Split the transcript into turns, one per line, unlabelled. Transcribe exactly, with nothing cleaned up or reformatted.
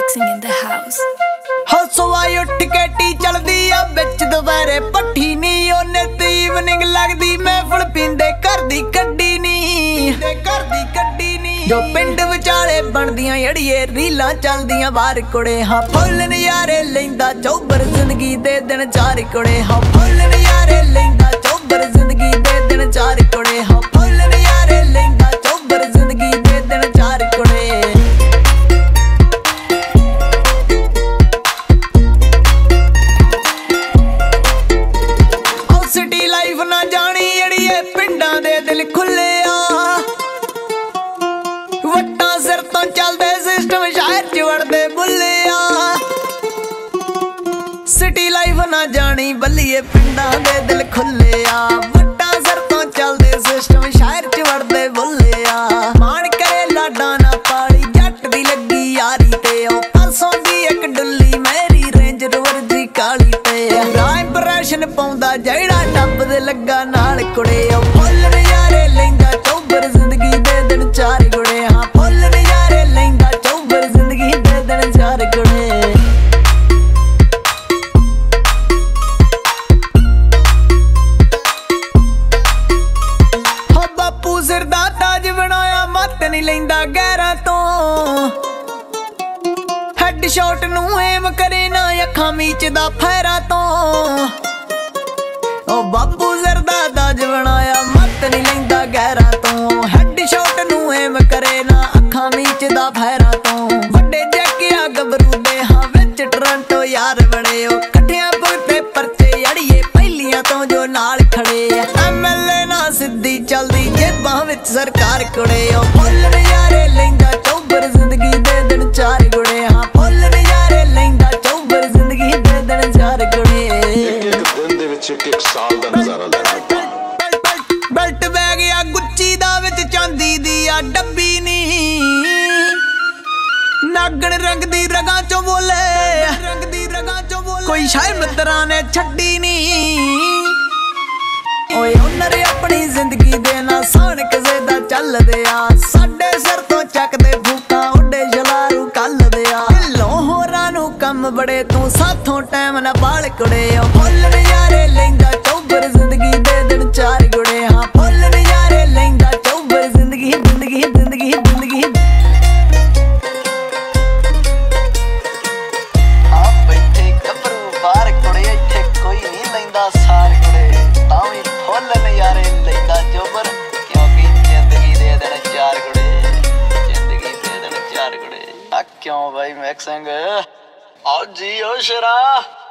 Mixing in the house.
हसवाई उठ के T चलदी आ बिच दोपहरे पट्ठी नी ओने ते इवनिंग लगदी महफिल पींदे घर दी कड्डी नी घर दी कड्डी नी जो पिंड विचाले बनदियां अड़िए रीलां चलदियां बाहर कुड़े हां फुल नज़ारे लैंदा चौबर जिंदगी दे दिन चार कुड़े हां फुल नज़ारे लैंदा चौबर जिंदगी दे दिन चार कुड़े हां फुल नज़ारे लैंदा चौबर जिंदगी दे दिन चार कुड़े दिल खुले वट्टा सिर तो चलदे सिस्टम शहर च वड़दे बुले सिटी लाइफ ना जानी बल्लिए पिंडा दे दिल खुले वट्टा सिर तो चलदे सिस्टम शहर च वड़दे बुले मान करे लाडा ना पाली जट दी लगी यारी ते ओ परसों दी एक डुल्ली मेरी रेंज रोवर दी काली ते इंप्रेशन पाउंदा जेड़ा टप दे लगा नाल कुड़े ओ फुल नज़ारे लैंदा चौबर जिंदगी दे दिन चार गुड़े हां फुल नज़ारे लैंदा चौबर जिंदगी दे दिन चार गुड़े हो बापू सिर दा ताज बनाया मत नहीं लैंदा गैरां तो हेड शॉट नूं एम करे ना अखां मीचदा फैरा तो ओ बापू जरदा ताज बनाया मत नहीं लैंदा गहरा तो हेड शॉट नूं एम करे ना अखां मीचदा फैरा तो वड्डे जैकिया गबरू दे हां विच टोरंटो यार बड़े ओ कट्ठियां भुगते परचे अड़िए पहलियां तो जो नाल खड़े एमएलए ना सिद्धी चलदी जेबां विच सरकार कुड़े ओ फुल नज़ारे लैंदा चौबर जिंदगी दे दिन चार गुड़े हां फुल नज़ारे लैंदा चौबर जिंदगी दे दिन चार गुड़े
एक साल दा नज़ारा लेना
बेल्ट बैग या गुच्ची दा विच चांदी दी आ डब्बी नी नागण रंग दी रगां चों बोले रंग दी रगां चों बोले कोई शायर मित्रा ने छड्डी नी ओए उन्हर अपनी जिंदगी दे ना साण किसे दा चलदे आ साडे सिर तो चकदे फूकां उड्डे जलारू कलदे आ लोहरां नूं कम बड़े तू साथों टाइम ना बाल कुड़े ओ फुल नज़ारे लैंदा चौबर जिंदगी दे दिन चार गुड़े हां फुल नज़ारे लैंदा चौबर जिंदगी जिंदगी जिंदगी जिंदगी आ बैठे गबरू बाहर कुड़े इत्थे कोई नहीं लैंदा सार कुड़े तां वी फुल नज़ारे लैंदा चौबर क्योंकि जिंदगी दे दिन चार गुड़े जिंदगी दे दिन चार गुड़े आ क्यों भाई मैक्सिंग आओ जी ओ शरा।